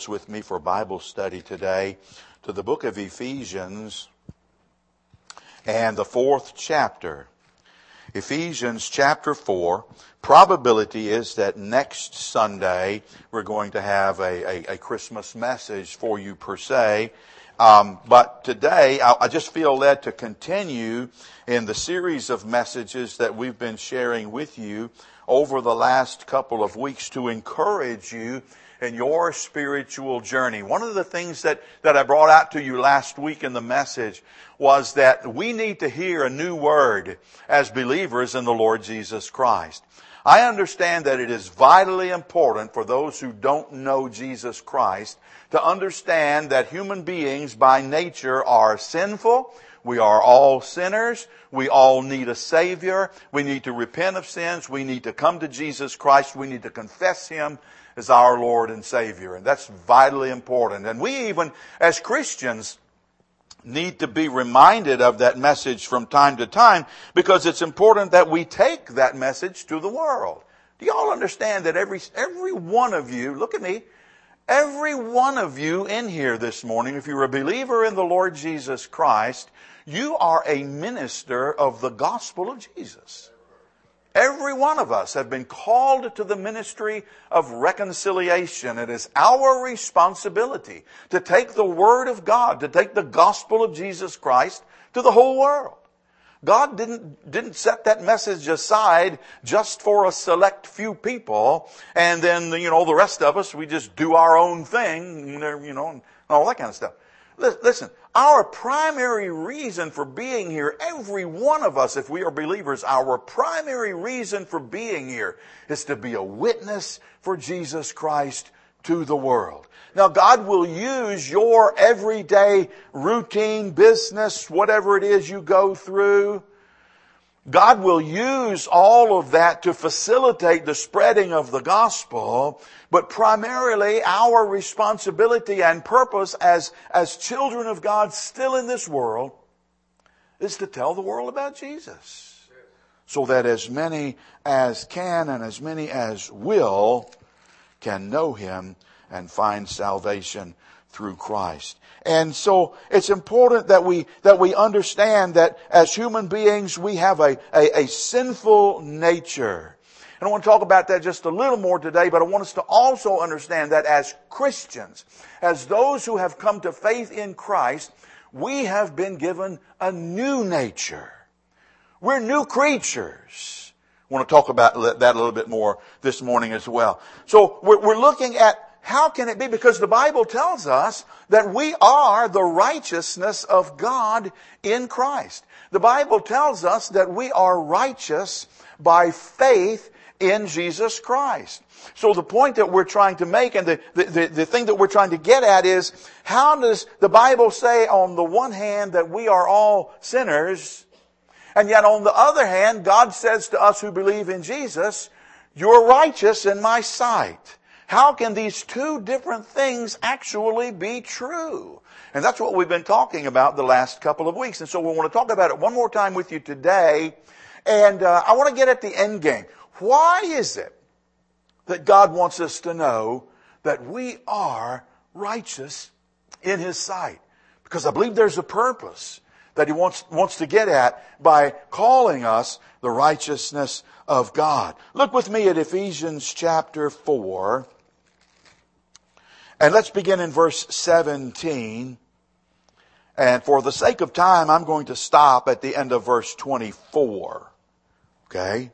notes with me for Bible study today to the book of Ephesians and the 4th chapter. Ephesians chapter 4. Probability is that next Sunday we're going to have a Christmas message for you per se. But today I just feel led to continue in the series of messages that we've been sharing with you over the last couple of weeks to encourage you in your spiritual journey. One of the things that I brought out to you last week in the message was that we need to hear a new word as believers in the Lord Jesus Christ. I understand that it is vitally important for those who don't know Jesus Christ to understand that human beings by nature are sinful. We are all sinners. We all need a Savior. We need to repent of sins. We need to come to Jesus Christ. We need to confess Him as our Lord and Savior. And that's vitally important. And we even, as Christians, need to be reminded of that message from time to time because it's important that we take that message to the world. Do you all understand that every one of you, look at me, every one of you in here this morning, if you're a believer in the Lord Jesus Christ, you are a minister of the gospel of Jesus. Every one of us have been called to the ministry of reconciliation. It is our responsibility to take the Word of God, to take the gospel of Jesus Christ to the whole world. God didn't set that message aside just for a select few people, and then, the rest of us, we just do our own thing, and all that kind of stuff. Listen, our primary reason for being here, every one of us, if we are believers, our primary reason for being here is to be a witness for Jesus Christ to the world. Now, God will use your everyday routine business, whatever it is you go through. God will use all of that to facilitate the spreading of the gospel, but primarily our responsibility and purpose as children of God still in this world is to tell the world about Jesus, so that as many as can and as many as will can know Him and find salvation through Christ. And so it's important that we understand that as human beings we have a sinful nature. And I want to talk about that just a little more today, but I want us to also understand that as Christians, as those who have come to faith in Christ, we have been given a new nature. We're new creatures. I want to talk about that a little bit more this morning as well. So we're looking at how can it be? Because the Bible tells us that we are the righteousness of God in Christ. The Bible tells us that we are righteous by faith in Jesus Christ. So the point that we're trying to make and the thing that we're trying to get at is, how does the Bible say on the one hand that we are all sinners, and yet on the other hand, God says to us who believe in Jesus, you're righteous in my sight? How can these two different things actually be true? And that's what we've been talking about the last couple of weeks. And so we want to talk about it one more time with you today. And I want to get at the end game. Why is it that God wants us to know that we are righteous in His sight? Because I believe there's a purpose that He wants to get at by calling us the righteousness of God. Look with me at Ephesians chapter 4. And let's begin in verse 17. And for the sake of time, I'm going to stop at the end of verse 24. Okay?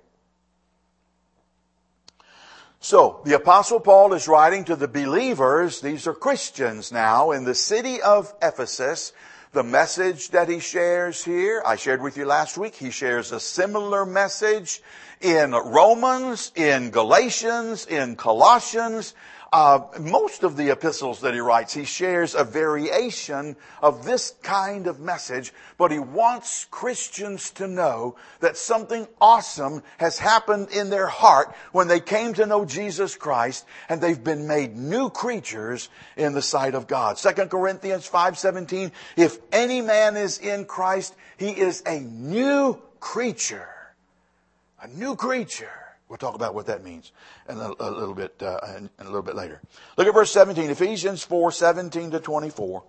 So, the Apostle Paul is writing to the believers, these are Christians now, in the city of Ephesus. The message that he shares here, I shared with you last week, he shares a similar message in Romans, in Galatians, in Colossians. Most of the epistles that he writes, he shares a variation of this kind of message, but he wants Christians to know that something awesome has happened in their heart when they came to know Jesus Christ, and they've been made new creatures in the sight of God. 2 Corinthians 5:17, if any man is in Christ, he is a new creature. A new creature. We'll talk about what that means in a little bit later. Look at verse 17, Ephesians 4:17-24.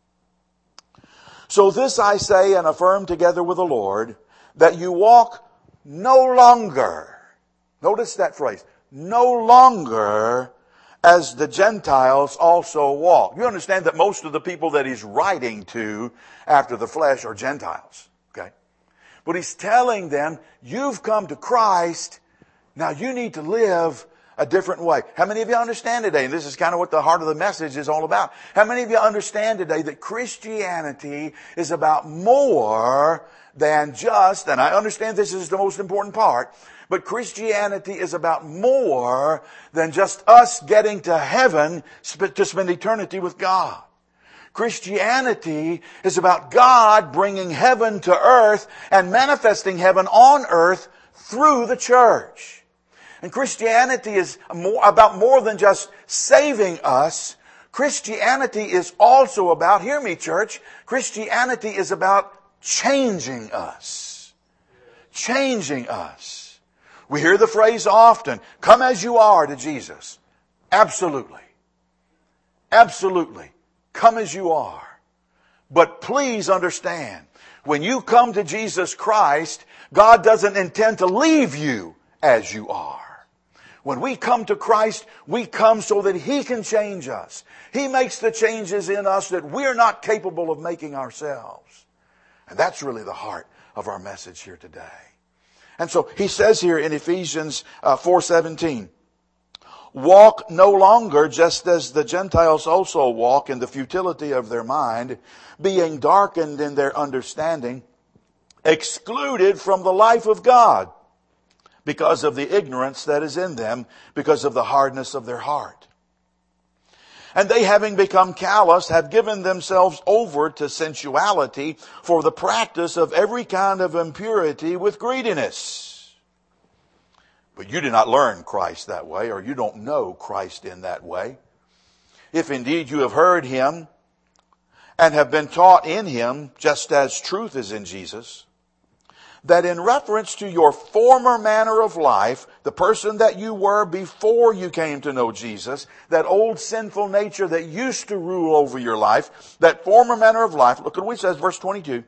So this I say and affirm together with the Lord, that you walk no longer, notice that phrase, no longer as the Gentiles also walk. You understand that most of the people that he's writing to after the flesh are Gentiles, okay? But he's telling them, you've come to Christ, now you need to live a different way. How many of you understand today, and this is kind of what the heart of the message is all about, how many of you understand today that Christianity is about more than just, and I understand this is the most important part, but Christianity is about more than just us getting to heaven to spend eternity with God. Christianity is about God bringing heaven to earth and manifesting heaven on earth through the church. And Christianity is about more than just saving us. Christianity is also about, hear me church, Christianity is about changing us. Changing us. We hear the phrase often, come as you are to Jesus. Absolutely. Absolutely. Come as you are. But please understand, when you come to Jesus Christ, God doesn't intend to leave you as you are. When we come to Christ, we come so that He can change us. He makes the changes in us that we're not capable of making ourselves. And that's really the heart of our message here today. And so he says here in Ephesians 4:17, walk no longer just as the Gentiles also walk in the futility of their mind, being darkened in their understanding, excluded from the life of God, because of the ignorance that is in them, because of the hardness of their heart. And they, having become callous, have given themselves over to sensuality for the practice of every kind of impurity with greediness. But you did not learn Christ that way, or you don't know Christ in that way. If indeed you have heard Him and have been taught in Him, just as truth is in Jesus, that in reference to your former manner of life, the person that you were before you came to know Jesus, that old sinful nature that used to rule over your life, that former manner of life, look at what it says, verse 22,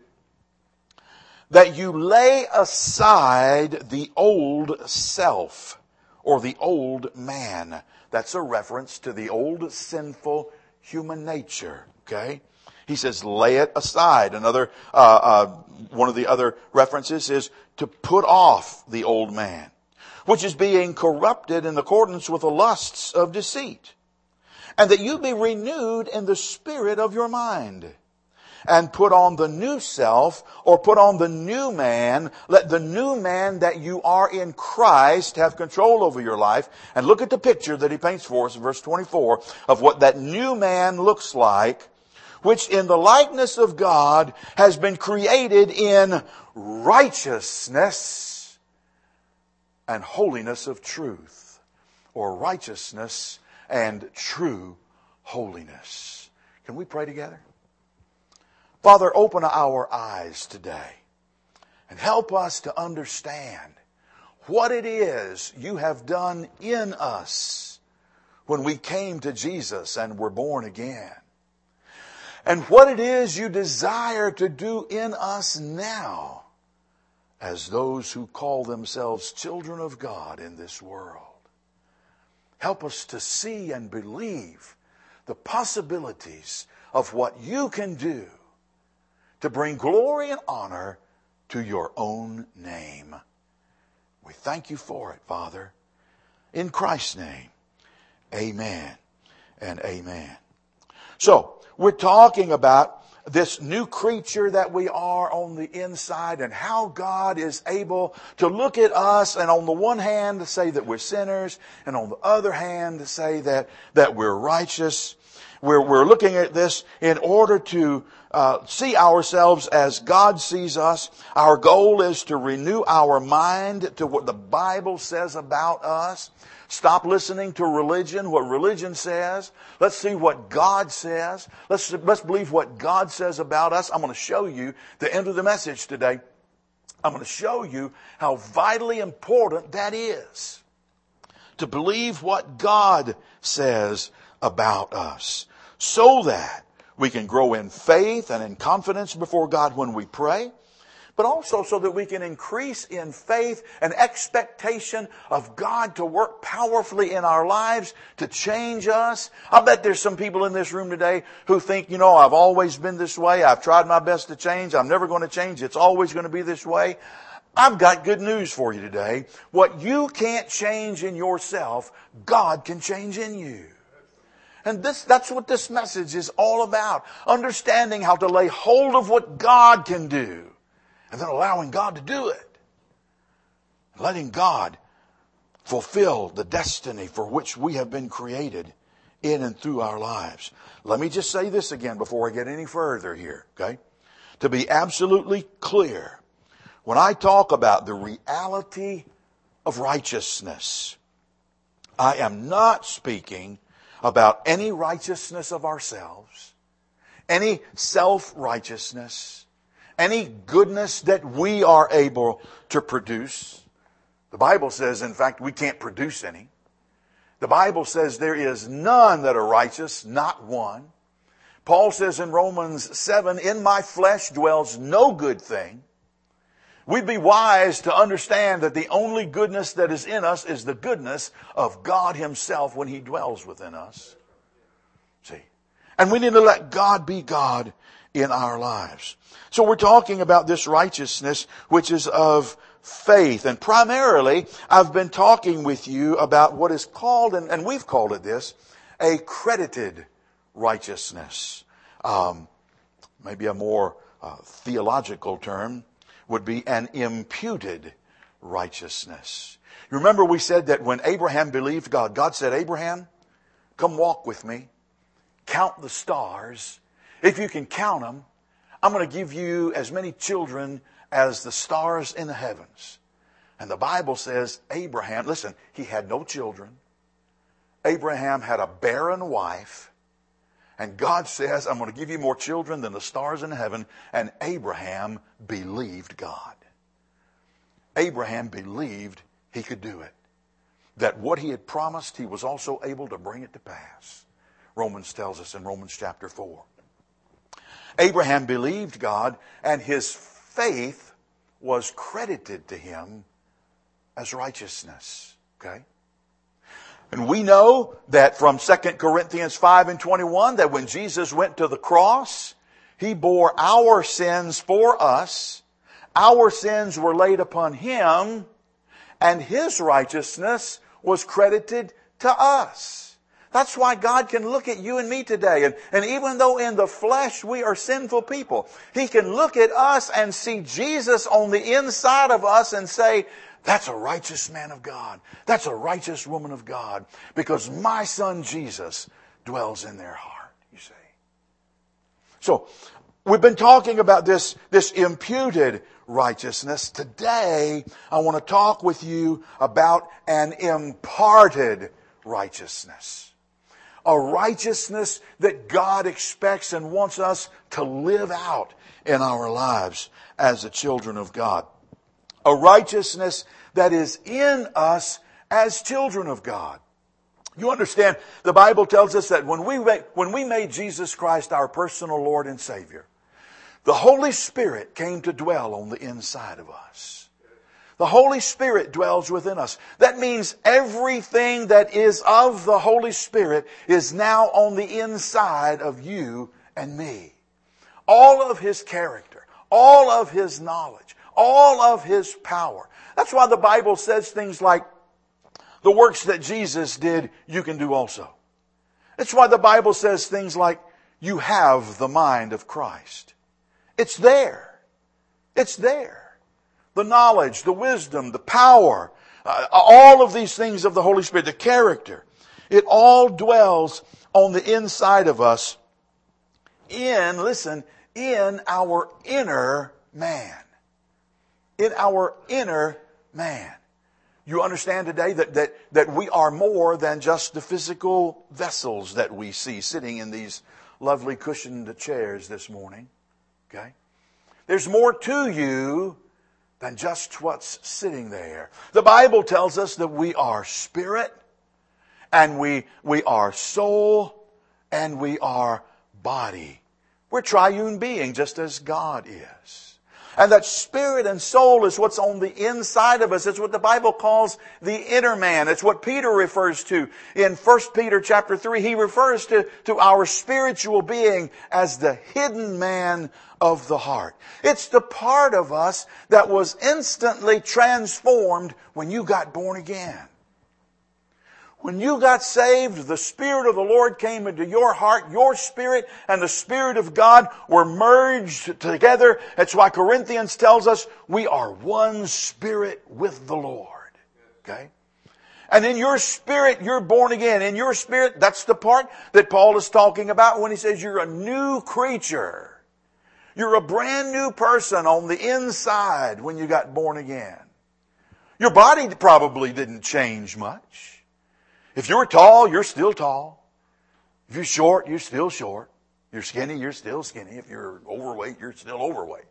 that you lay aside the old self, or the old man. That's a reference to the old sinful human nature, okay? He says, lay it aside. Another, one of the other references is to put off the old man, which is being corrupted in accordance with the lusts of deceit. And that you be renewed in the spirit of your mind. And put on the new self, or put on the new man. Let the new man that you are in Christ have control over your life. And look at the picture that he paints for us in verse 24 of what that new man looks like, which in the likeness of God has been created in righteousness and holiness of truth. Or righteousness and true holiness. Can we pray together? Father, open our eyes today and help us to understand what it is you have done in us when we came to Jesus and were born again. And what it is you desire to do in us now as those who call themselves children of God in this world. Help us to see and believe the possibilities of what you can do to bring glory and honor to your own name. We thank you for it, Father. In Christ's name, amen and amen. So, we're talking about this new creature that we are on the inside and how God is able to look at us and on the one hand to say that we're sinners and on the other hand to say that we're righteous. We're looking at this in order to see ourselves as God sees us. Our goal is to renew our mind to what the Bible says about us. Stop listening to religion, what religion says. Let's see what God says. Let's believe what God says about us. I'm going to show you the end of the message today. I'm going to show you how vitally important that is. to believe what God says about us, so that we can grow in faith and in confidence before God when we pray, but also so that we can increase in faith and expectation of God to work powerfully in our lives to change us. I bet there's some people in this room today who think, I've always been this way. I've tried my best to change. I'm never going to change. It's always going to be this way. I've got good news for you today. What you can't change in yourself, God can change in you. And that's what this message is all about. Understanding how to lay hold of what God can do. And then allowing God to do it. Letting God fulfill the destiny for which we have been created in and through our lives. Let me just say this again before I get any further here, okay? To be absolutely clear, when I talk about the reality of righteousness, I am not speaking about any righteousness of ourselves, any self-righteousness, any goodness that we are able to produce. The Bible says, in fact, we can't produce any. The Bible says there is none that are righteous, not one. Paul says in Romans 7, in my flesh dwells no good thing. We'd be wise to understand that the only goodness that is in us is the goodness of God Himself when He dwells within us. See? And we need to let God be God in our lives. So we're talking about this righteousness which is of faith. And primarily, I've been talking with you about what is called, and we've called it this, a credited righteousness. Maybe a more theological term would be an imputed righteousness. You remember we said that when Abraham believed God, God said, Abraham, come walk with me. Count the stars. If you can count them, I'm going to give you as many children as the stars in the heavens. And the Bible says Abraham, listen, he had no children. Abraham had a barren wife. And God says, I'm going to give you more children than the stars in heaven. And Abraham believed God. Abraham believed he could do it. That what he had promised, he was also able to bring it to pass. Romans tells us in Romans chapter 4. Abraham believed God, and his faith was credited to him as righteousness. Okay? And we know that from 2 Corinthians 5:21 that when Jesus went to the cross, He bore our sins for us. Our sins were laid upon Him, and His righteousness was credited to us. That's why God can look at you and me today. And even though in the flesh we are sinful people, He can look at us and see Jesus on the inside of us and say, that's a righteous man of God. That's a righteous woman of God. Because my son Jesus dwells in their heart, you see. So, we've been talking about this imputed righteousness. Today, I want to talk with you about an imparted righteousness. A righteousness that God expects and wants us to live out in our lives as the children of God. A righteousness that is in us as children of God. You understand, the Bible tells us that when we made Jesus Christ our personal Lord and Savior, the Holy Spirit came to dwell on the inside of us. The Holy Spirit dwells within us. That means everything that is of the Holy Spirit is now on the inside of you and me. All of His character, all of His knowledge, all of His power. That's why the Bible says things like, the works that Jesus did, you can do also. That's why the Bible says things like, you have the mind of Christ. It's there. It's there. The knowledge, the wisdom, the power, all of these things of the Holy Spirit, the character, it all dwells on the inside of us in our inner man. In our inner man. You understand today that we are more than just the physical vessels that we see sitting in these lovely cushioned chairs this morning. Okay? There's more to you than just what's sitting there. The Bible tells us that we are spirit, and we are soul, and we are body. We're triune being, just as God is. And that spirit and soul is what's on the inside of us. It's what the Bible calls the inner man. It's what Peter refers to. In 1 Peter chapter 3, he refers to our spiritual being as the hidden man of the heart. It's the part of us that was instantly transformed when you got born again. When you got saved, the Spirit of the Lord came into your heart. Your spirit and the Spirit of God were merged together. That's why Corinthians tells us we are one spirit with the Lord. Okay? And in your spirit, you're born again. In your spirit, that's the part that Paul is talking about when he says you're a new creature. You're a brand new person on the inside when you got born again. Your body probably didn't change much. If you're tall, you're still tall. If you're short, you're still short. You're skinny, you're still skinny. If you're overweight, you're still overweight.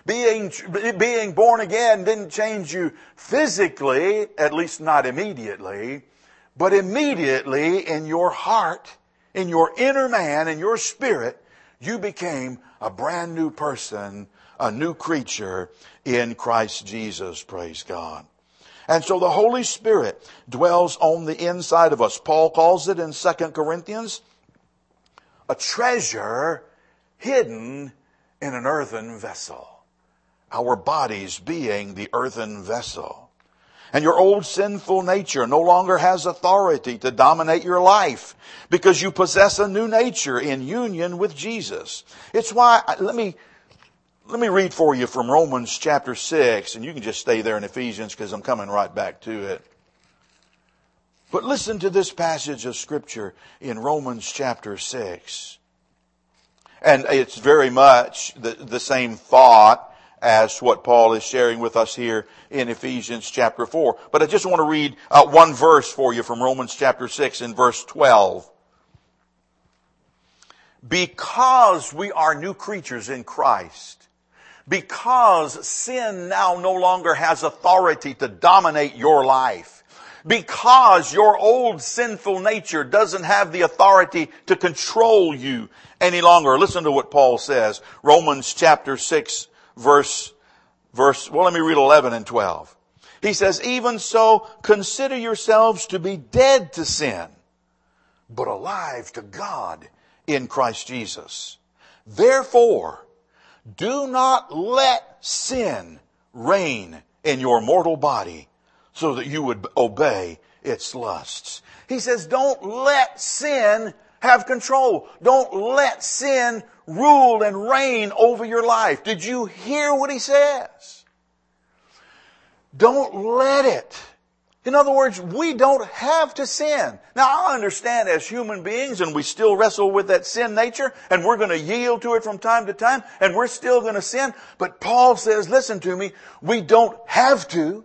Being born again didn't change you physically, at least not immediately, but immediately in your heart, in your inner man, in your spirit, you became a brand new person, a new creature in Christ Jesus. Praise God. And so the Holy Spirit dwells on the inside of us. Paul calls it in 2 Corinthians a treasure hidden in an earthen vessel. Our bodies being the earthen vessel. And your old sinful nature no longer has authority to dominate your life because you possess a new nature in union with Jesus. It's why, let me read for you from Romans chapter 6, and you can just stay there in Ephesians because I'm coming right back to it. But listen to this passage of Scripture in Romans chapter 6. And it's very much the same thought as what Paul is sharing with us here in Ephesians chapter 4. But I just want to read one verse for you from Romans chapter 6 in verse 12. Because we are new creatures in Christ, because sin now no longer has authority to dominate your life, because your old sinful nature doesn't have the authority to control you any longer. Listen to what Paul says. Romans chapter 6 verse, let me read 11 and 12. He says, even so, consider yourselves to be dead to sin, but alive to God in Christ Jesus. Therefore, do not let sin reign in your mortal body so that you would obey its lusts. He says, don't let sin have control. Don't let sin rule and reign over your life. Did you hear what he says? Don't let it. In other words, we don't have to sin. Now, I understand as human beings, and we still wrestle with that sin nature, and we're going to yield to it from time to time, and we're still going to sin. But Paul says, listen to me, we don't have to.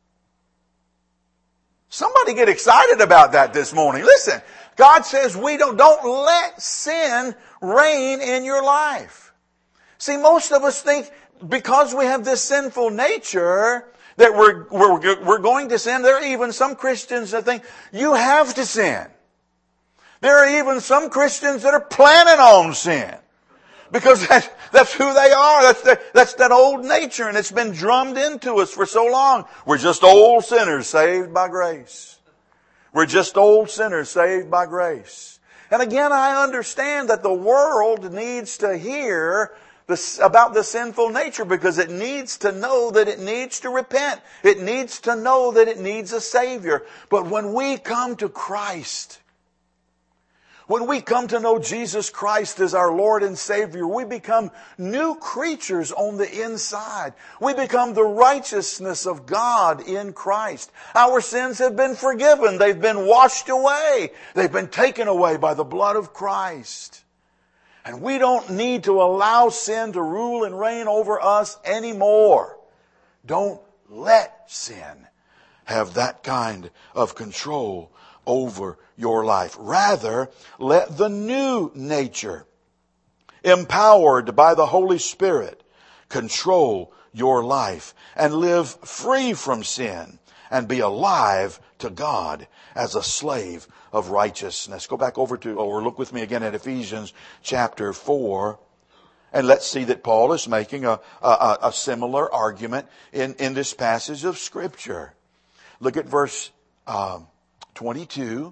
Somebody get excited about that this morning. Listen, God says don't let sin reign in your life. See, most of us think because we have this sinful nature that we're going to sin. There are even some Christians that think you have to sin. There are even some Christians that are planning on sin. Because that's who they are. That's that old nature, and it's been drummed into us for so long. We're just old sinners saved by grace. We're just old sinners saved by grace. And again, I understand that the world needs to hear about the sinful nature because it needs to know that it needs to repent. It needs to know that it needs a Savior. But when we come to Christ, when we come to know Jesus Christ as our Lord and Savior, we become new creatures on the inside. We become the righteousness of God in Christ. Our sins have been forgiven. They've been washed away. They've been taken away by the blood of Christ. And we don't need to allow sin to rule and reign over us anymore. Don't let sin have that kind of control over your life. Rather, let the new nature, empowered by the Holy Spirit, control your life and live free from sin and be alive to God as a slave of righteousness. Go back over to, or look with me again at Ephesians chapter 4. And let's see that Paul is making a similar argument in this passage of Scripture. Look at verse 22.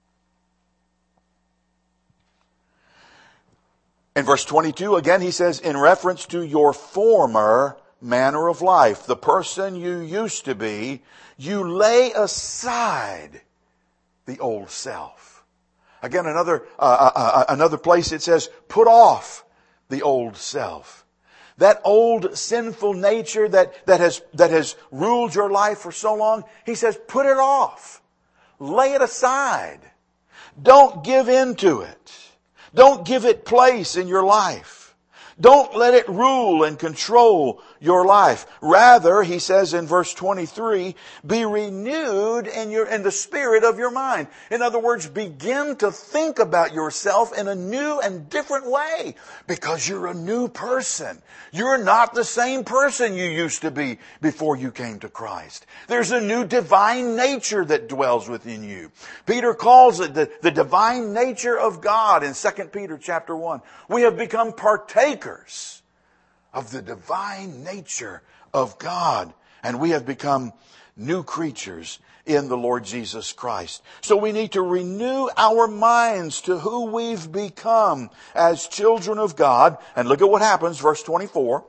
In verse 22, again, he says, in reference to your former manner of life, the person you used to be, you lay aside the old self. Again, another place it says, put off the old self. That old sinful nature that has ruled your life for so long, he says, put it off. Lay it aside. Don't give in to it. Don't give it place in your life. Don't let it rule and control your life. Rather, he says in verse 23, be renewed in the spirit of your mind. In other words, begin to think about yourself in a new and different way, because you're a new person. You're not the same person you used to be before you came to Christ. There's a new divine nature that dwells within you. Peter calls it the divine nature of God in 2 Peter chapter 1. We have become partakers of the divine nature of God, and we have become new creatures in the Lord Jesus Christ. So we need to renew our minds to who we've become as children of God. And look at what happens, verse 24.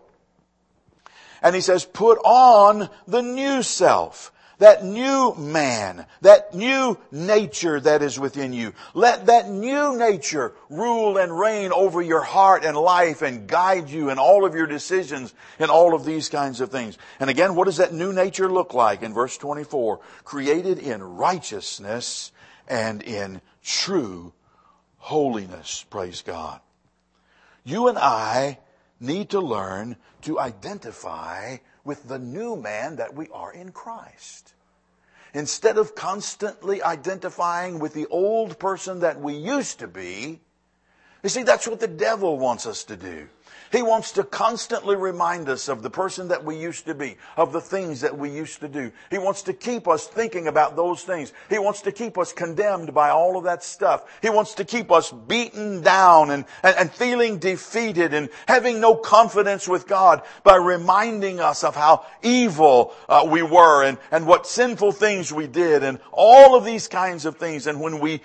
And he says, put on the new self, that new man, that new nature that is within you. Let that new nature rule and reign over your heart and life and guide you in all of your decisions and all of these kinds of things. And again, what does that new nature look like? In verse 24, created in righteousness and in true holiness. Praise God. You and I need to learn to identify with the new man that we are in Christ. Instead of constantly identifying with the old person that we used to be, you see, that's what the devil wants us to do. He wants to constantly remind us of the person that we used to be, of the things that we used to do. He wants to keep us thinking about those things. He wants to keep us condemned by all of that stuff. He wants to keep us beaten down and feeling defeated and having no confidence with God by reminding us of how evil we were and what sinful things we did and all of these kinds of things. And when we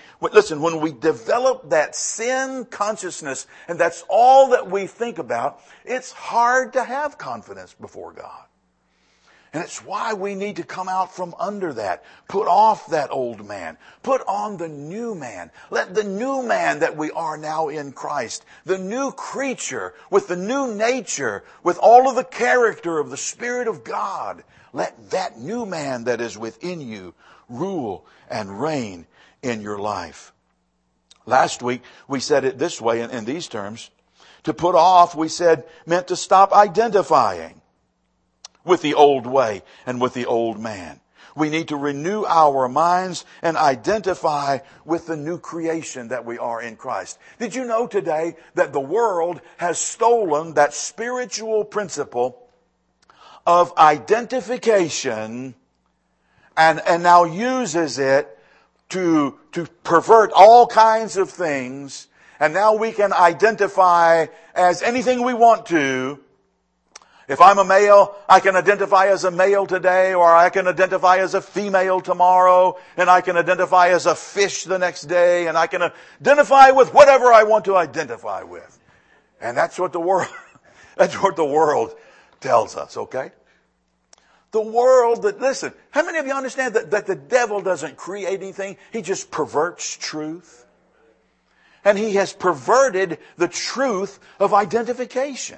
develop that sin consciousness and that's all that we think about, it's hard to have confidence before God. And it's why we need to come out from under that. Put off that old man. Put on the new man. Let the new man that we are now in Christ, the new creature with the new nature, with all of the character of the Spirit of God, let that new man that is within you rule and reign in your life. Last week we said it this way in these terms. To put off, we said, meant to stop identifying with the old way and with the old man. We need to renew our minds and identify with the new creation that we are in Christ. Did you know today that the world has stolen that spiritual principle of identification and now uses it to pervert all kinds of things? And now we can identify as anything we want to. If I'm a male, I can identify as a male today, or I can identify as a female tomorrow, and I can identify as a fish the next day, and I can identify with whatever I want to identify with. And that's what the world tells us, okay? The world listen, how many of you understand that the devil doesn't create anything? He just perverts truth. And he has perverted the truth of identification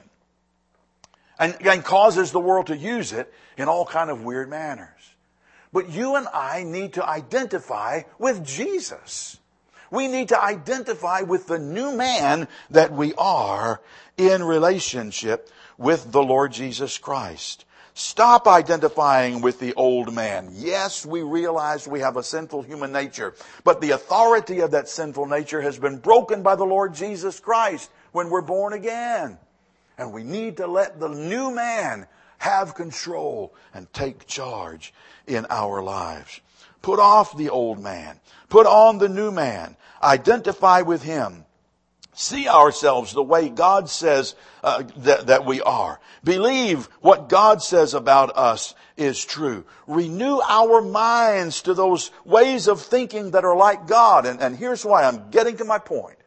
and causes the world to use it in all kind of weird manners. But you and I need to identify with Jesus. We need to identify with the new man that we are in relationship with the Lord Jesus Christ. Stop identifying with the old man. Yes, we realize we have a sinful human nature, but the authority of that sinful nature has been broken by the Lord Jesus Christ when we're born again. And we need to let the new man have control and take charge in our lives. Put off the old man. Put on the new man. Identify with him. See ourselves the way God says that we are. Believe what God says about us is true. Renew our minds to those ways of thinking that are like God. And here's why I'm getting to my point.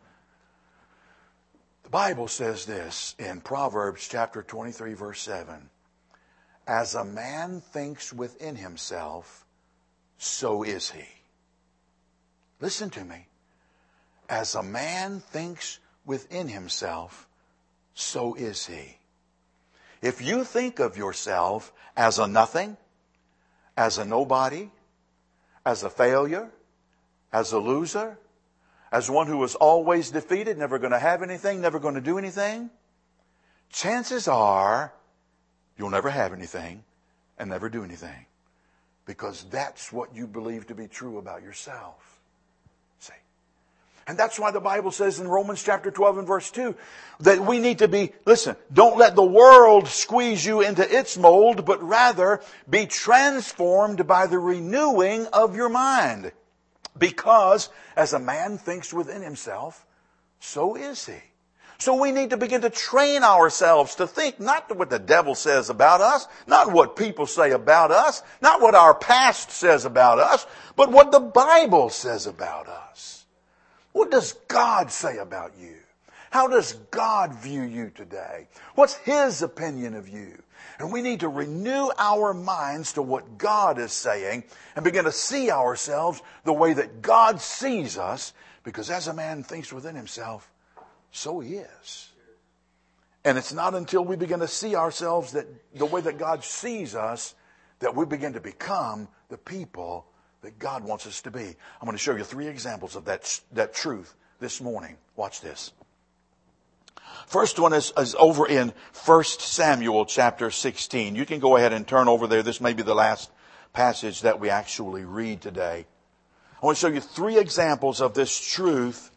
The Bible says this in Proverbs chapter 23, verse 7. As a man thinks within himself, so is he. Listen to me. As a man thinks within himself, so is he. If you think of yourself as a nothing, as a nobody, as a failure, as a loser, as one who is always defeated, never going to have anything, never going to do anything, chances are you'll never have anything and never do anything. Because that's what you believe to be true about yourself. See? And that's why the Bible says in Romans chapter 12 and verse 2 that we need to be, listen, don't let the world squeeze you into its mold, but rather be transformed by the renewing of your mind. Because as a man thinks within himself, so is he. So we need to begin to train ourselves to think not what the devil says about us, not what people say about us, not what our past says about us, but what the Bible says about us. What does God say about you? How does God view you today? What's His opinion of you? And we need to renew our minds to what God is saying and begin to see ourselves the way that God sees us, because as a man thinks within himself, so he is. And it's not until we begin to see ourselves that the way that God sees us that we begin to become the people that God wants us to be. I'm going to show you 3 examples of that truth this morning. Watch this. First one is over in 1 Samuel chapter 16. You can go ahead and turn over there. This may be the last passage that we actually read today. I want to show you 3 examples of this truth,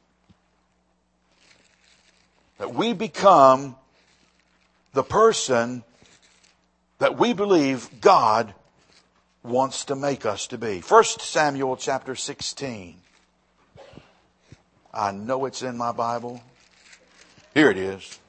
that we become the person that we believe God wants to make us to be. 1 Samuel chapter 16. I know it's in my Bible. Here it is.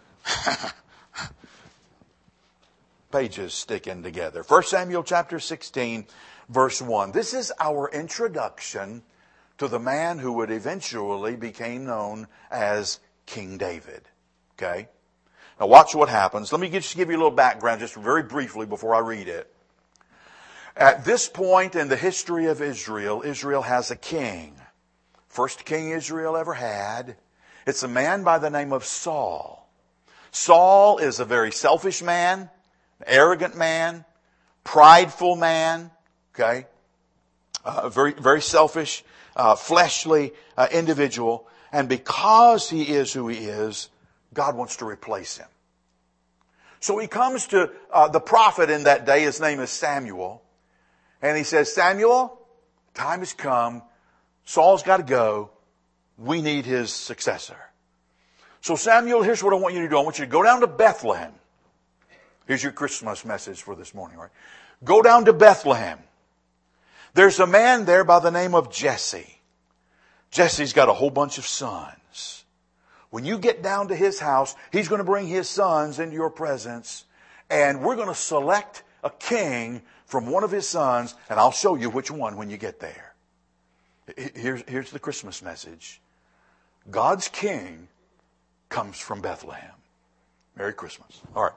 Pages sticking together. 1 Samuel chapter 16, verse 1. This is our introduction to the man who would eventually become known as King David. Okay? Now watch what happens. Let me just give you a little background just very briefly before I read it. At this point in the history of Israel, Israel has a king. First king Israel ever had. It's a man by the name of Saul. Saul is a very selfish man, arrogant man, prideful man, okay? Very, very selfish, fleshly individual. And because he is who he is, God wants to replace him. So he comes to the prophet in that day. His name is Samuel. And he says, Samuel, time has come. Saul's got to go. We need his successor. So Samuel, here's what I want you to do. I want you to go down to Bethlehem. Here's your Christmas message for this morning, right? Go down to Bethlehem. There's a man there by the name of Jesse. Jesse's got a whole bunch of sons. When you get down to his house, he's going to bring his sons into your presence, and we're going to select a king from one of his sons, and I'll show you which one when you get there. Here's the Christmas message. God's king comes from Bethlehem. Merry Christmas. All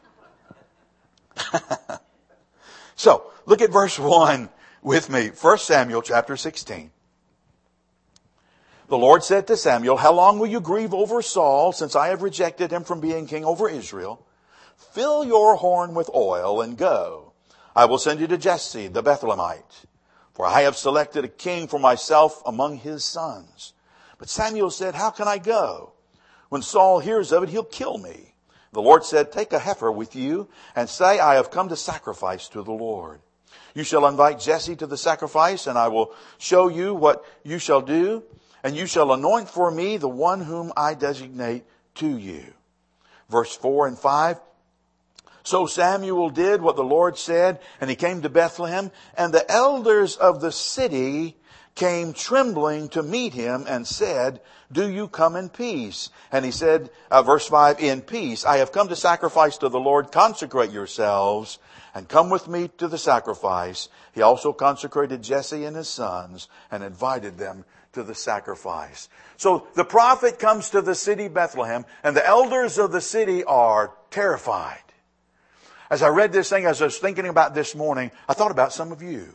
right. So, look at verse 1 with me. 1 Samuel chapter 16. The Lord said to Samuel, how long will you grieve over Saul, since I have rejected him from being king over Israel? Fill your horn with oil and go. I will send you to Jesse the Bethlehemite, for I have selected a king for myself among his sons. But Samuel said, how can I go? When Saul hears of it, he'll kill me. The Lord said, take a heifer with you and say, I have come to sacrifice to the Lord. You shall invite Jesse to the sacrifice, and I will show you what you shall do. And you shall anoint for me the one whom I designate to you. Verse 4 and 5. So Samuel did what the Lord said, and he came to Bethlehem, and the elders of the city came trembling to meet him and said, do you come in peace? And he said, verse 5, in peace. I have come to sacrifice to the Lord. Consecrate yourselves and come with me to the sacrifice. He also consecrated Jesse and his sons and invited them to the sacrifice. So the prophet comes to the city Bethlehem, and the elders of the city are terrified. As I read this thing, as I was thinking about this morning, I thought about some of you.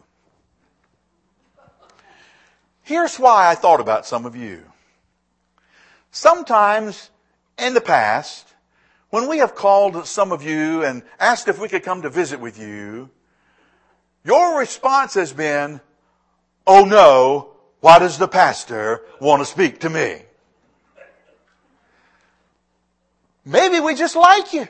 Here's why I thought about some of you. Sometimes in the past, when we have called some of you and asked if we could come to visit with you, your response has been, oh no, why does the pastor want to speak to me? Maybe we just like you.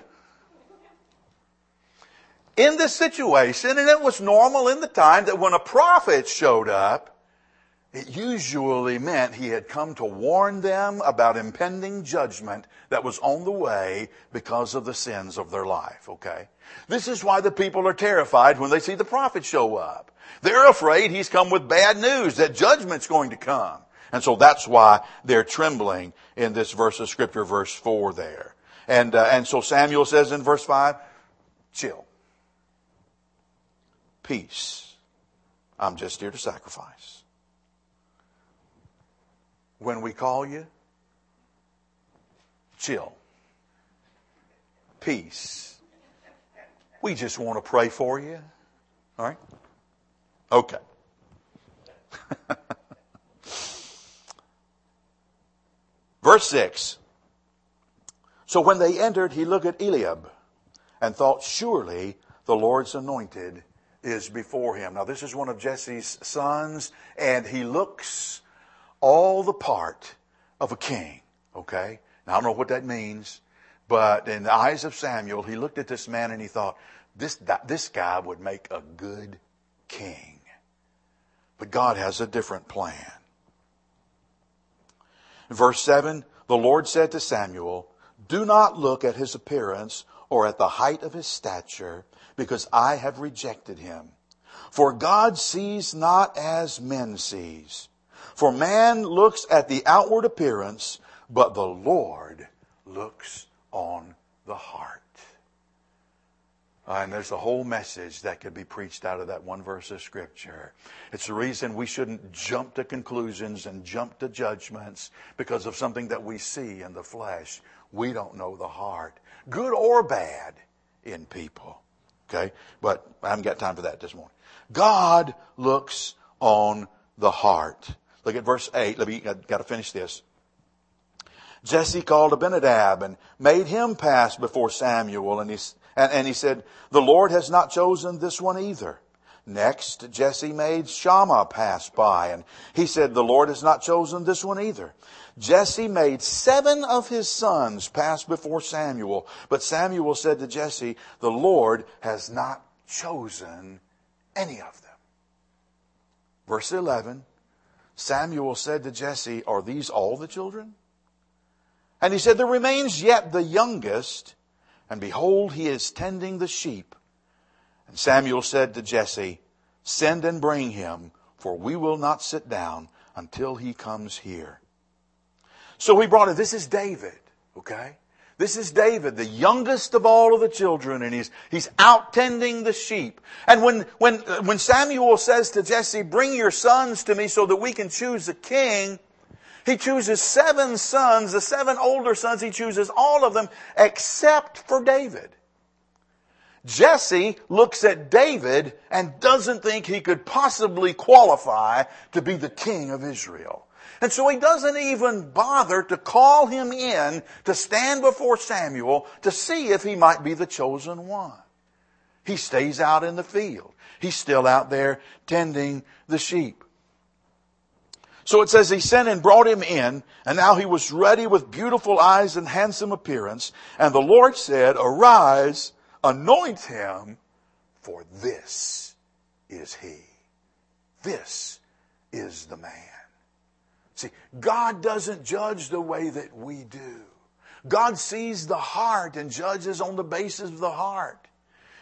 In this situation, and it was normal in the time that when a prophet showed up, it usually meant he had come to warn them about impending judgment that was on the way because of the sins of their life, okay? This is why the people are terrified when they see the prophet show up. They're afraid he's come with bad news, that judgment's going to come. And so that's why they're trembling in this verse of Scripture, verse 4 there. And so Samuel says in verse 5, chill. Peace. I'm just here to sacrifice. When we call you, chill. Peace. We just want to pray for you. All right? Okay. Verse 6. So when they entered, he looked at Eliab and thought, surely the Lord's anointed is before him. Now this is one of Jesse's sons, and he looks all the part of a king. Okay? Now I don't know what that means, but in the eyes of Samuel, he looked at this man and he thought, this guy would make a good king. But God has a different plan. In verse 7, the Lord said to Samuel, do not look at his appearance or at the height of his stature, because I have rejected him. For God sees not as men sees. For man looks at the outward appearance, but the Lord looks on the heart. And there's a whole message that could be preached out of that one verse of Scripture. It's the reason we shouldn't jump to conclusions and jump to judgments because of something that we see in the flesh. We don't know the heart, good or bad, in people. Okay? But I haven't got time for that this morning. God looks on the heart. Look at verse 8. I've got to finish this. Jesse called Abinadab and made him pass before Samuel. And he said, the Lord has not chosen this one either. Next, Jesse made Shammah pass by. And he said, the Lord has not chosen this one either. Jesse made 7 of his sons pass before Samuel. But Samuel said to Jesse, the Lord has not chosen any of them. Verse 11, Samuel said to Jesse, are these all the children? And he said, there remains yet the youngest, and behold, he is tending the sheep. And Samuel said to Jesse, send and bring him, for we will not sit down until he comes here. So he brought him. This is David, okay? This is David, the youngest of all of the children, and he's out tending the sheep. And when Samuel says to Jesse, bring your sons to me so that we can choose a king, he chooses 7 sons, the 7 older sons, he chooses all of them except for David. Jesse looks at David and doesn't think he could possibly qualify to be the king of Israel. And so he doesn't even bother to call him in to stand before Samuel to see if he might be the chosen one. He stays out in the field. He's still out there tending the sheep. So it says he sent and brought him in, and now he was ready with beautiful eyes and handsome appearance. And the Lord said, arise, anoint him, for this is he. This is the man. See, God doesn't judge the way that we do. God sees the heart and judges on the basis of the heart.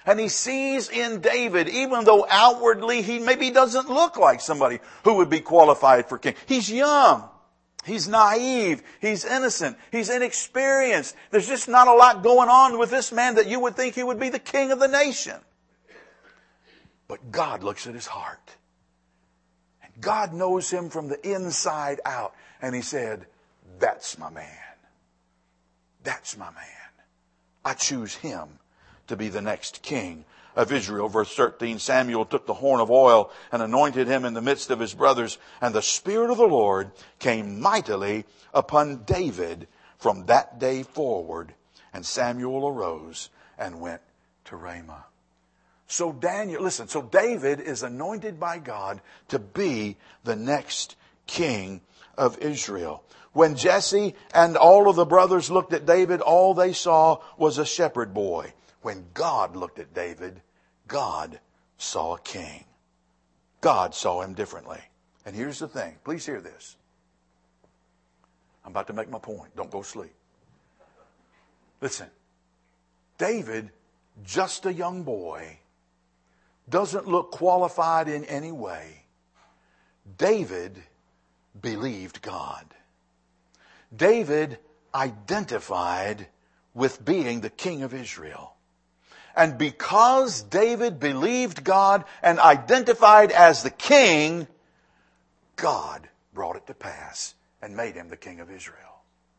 And he sees in David, even though outwardly he maybe doesn't look like somebody who would be qualified for king. He's young. He's naive. He's innocent. He's inexperienced. There's just not a lot going on with this man that you would think he would be the king of the nation. But God looks at his heart. And God knows him from the inside out. And he said, that's my man. That's my man. I choose him to be the next king of Israel. Verse 13, Samuel took the horn of oil and anointed him in the midst of his brothers. And the Spirit of the Lord came mightily upon David from that day forward. And Samuel arose and went to Ramah. So David is anointed by God to be the next king of Israel. When Jesse and all of the brothers looked at David, all they saw was a shepherd boy. When God looked at David, God saw a king. God saw him differently. And here's the thing. Please hear this. I'm about to make my point. Don't go sleep. Listen. David, just a young boy, doesn't look qualified in any way. David believed God. David identified with being the king of Israel. And because David believed God and identified as the king, God brought it to pass and made him the king of Israel.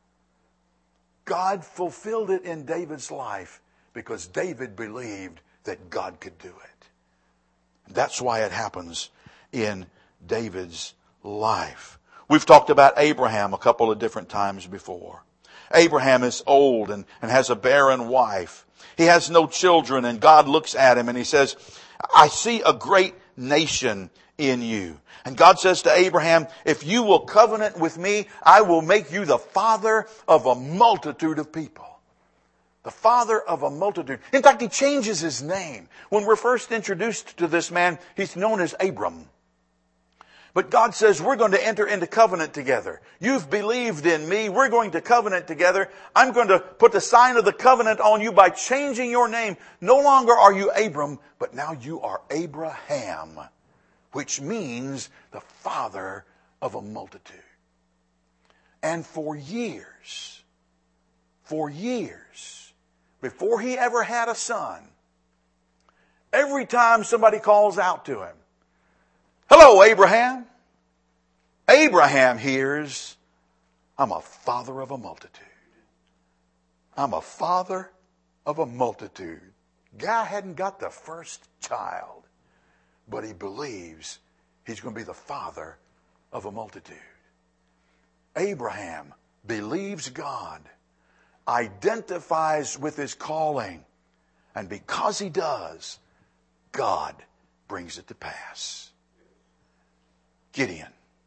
God fulfilled it in David's life because David believed that God could do it. That's why it happens in David's life. We've talked about Abraham a couple of different times before. Abraham is old and has a barren wife. He has no children, and God looks at him and he says, I see a great nation in you. And God says to Abraham, if you will covenant with me, I will make you the father of a multitude of people. The father of a multitude. In fact, he changes his name. When we're first introduced to this man, he's known as Abram. But God says, we're going to enter into covenant together. You've believed in me. We're going to covenant together. I'm going to put the sign of the covenant on you by changing your name. No longer are you Abram, but now you are Abraham, which means the father of a multitude. And for years, before he ever had a son, every time somebody calls out to him, hello, Abraham. Abraham hears, I'm a father of a multitude. I'm a father of a multitude. Guy hadn't got the first child, but he believes he's going to be the father of a multitude. Abraham believes God, identifies with his calling, and because he does, God brings it to pass. Gideon.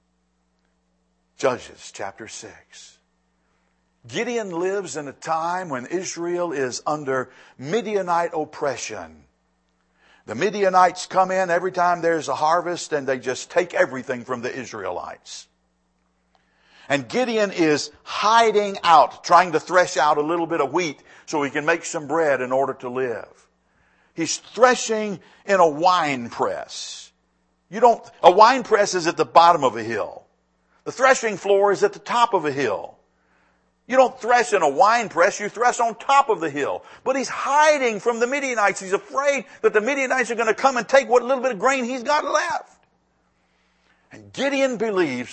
Judges chapter 6. Gideon lives in a time when Israel is under Midianite oppression. The Midianites come in every time there's a harvest and they just take everything from the Israelites. And Gideon is hiding out, trying to thresh out a little bit of wheat so he can make some bread in order to live. He's threshing in a wine press. A wine press is at the bottom of a hill. The threshing floor is at the top of a hill. You don't thresh in a wine press, you thresh on top of the hill. But he's hiding from the Midianites. He's afraid that the Midianites are going to come and take what little bit of grain he's got left. And Gideon believes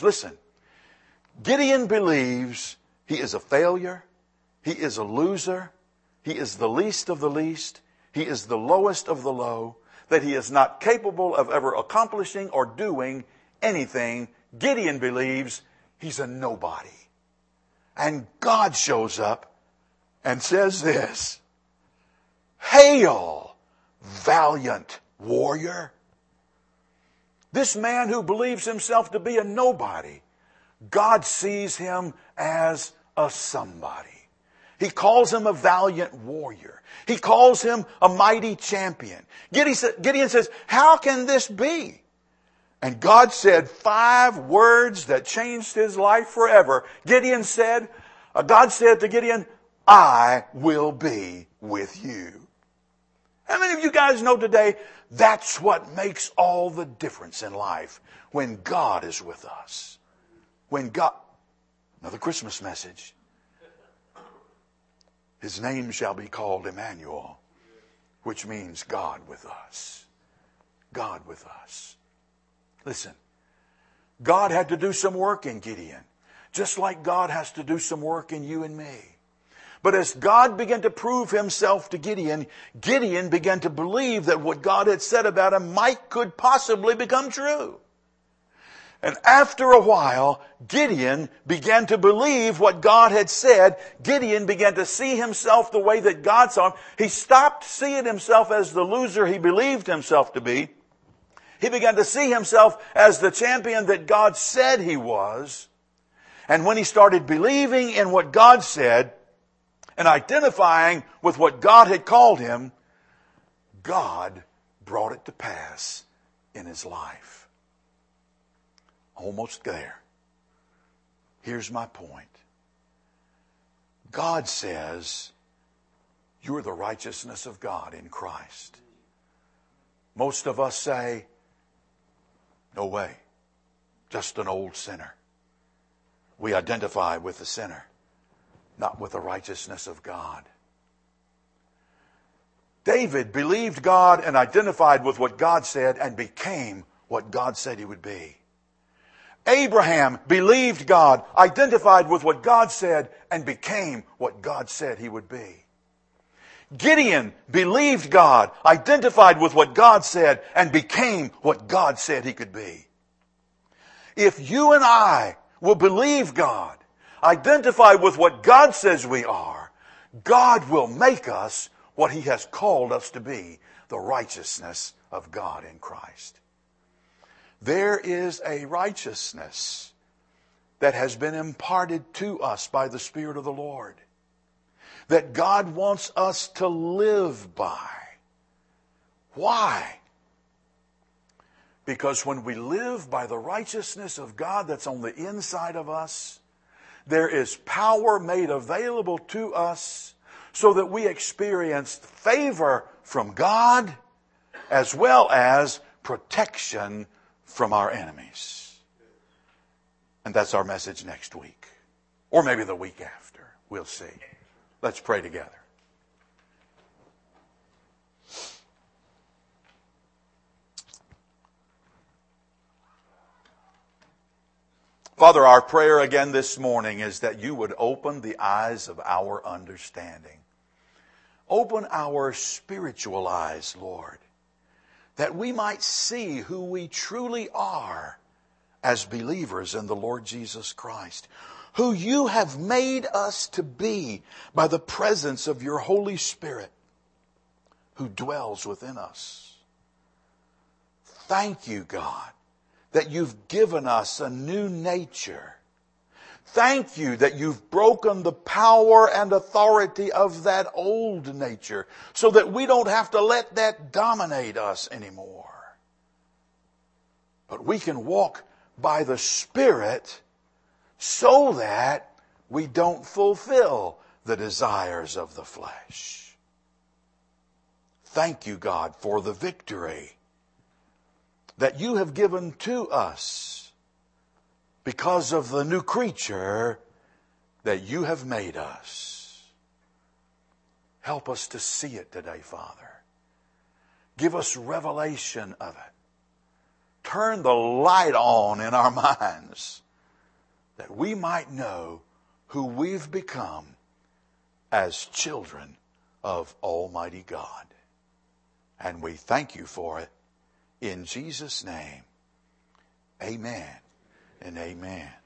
he is a failure. He is a loser. He is the least of the least. He is the lowest of the low. That he is not capable of ever accomplishing or doing anything. Gideon believes he's a nobody. And God shows up and says this, hail, valiant warrior. This man who believes himself to be a nobody, God sees him as a somebody. He calls him a valiant warrior. He calls him a mighty champion. Gideon says, how can this be? And God said 5 words that changed his life forever. God said to Gideon, I will be with you. How many of you guys know today that's what makes all the difference in life? When God is with us. When God, another Christmas message. His name shall be called Emmanuel, which means God with us. God with us. Listen, God had to do some work in Gideon, just like God has to do some work in you and me. But as God began to prove himself to Gideon, Gideon began to believe that what God had said about him could possibly become true. And after a while, Gideon began to believe what God had said. Gideon began to see himself the way that God saw him. He stopped seeing himself as the loser he believed himself to be. He began to see himself as the champion that God said he was. And when he started believing in what God said and identifying with what God had called him, God brought it to pass in his life. Almost there. Here's my point. God says, you're the righteousness of God in Christ. Most of us say, no way, just an old sinner. We identify with the sinner, not with the righteousness of God. David believed God and identified with what God said and became what God said he would be. Abraham believed God, identified with what God said, and became what God said he would be. Gideon believed God, identified with what God said, and became what God said he could be. If you and I will believe God, identify with what God says we are, God will make us what he has called us to be, the righteousness of God in Christ. There is a righteousness that has been imparted to us by the Spirit of the Lord that God wants us to live by. Why? Because when we live by the righteousness of God that's on the inside of us, there is power made available to us so that we experience favor from God as well as protection from our enemies. And that's our message next week. Or maybe the week after. We'll see. Let's pray together. Father, our prayer again this morning is that you would open the eyes of our understanding. Open our spiritual eyes, Lord, that we might see who we truly are as believers in the Lord Jesus Christ, who you have made us to be by the presence of your Holy Spirit who dwells within us. Thank you, God, that you've given us a new nature. Thank you that you've broken the power and authority of that old nature so that we don't have to let that dominate us anymore. But we can walk by the Spirit so that we don't fulfill the desires of the flesh. Thank you, God, for the victory that you have given to us because of the new creature that you have made us. Help us to see it today, Father. Give us revelation of it. Turn the light on in our minds that we might know who we've become as children of Almighty God. And we thank you for it. In Jesus' name, amen and amen.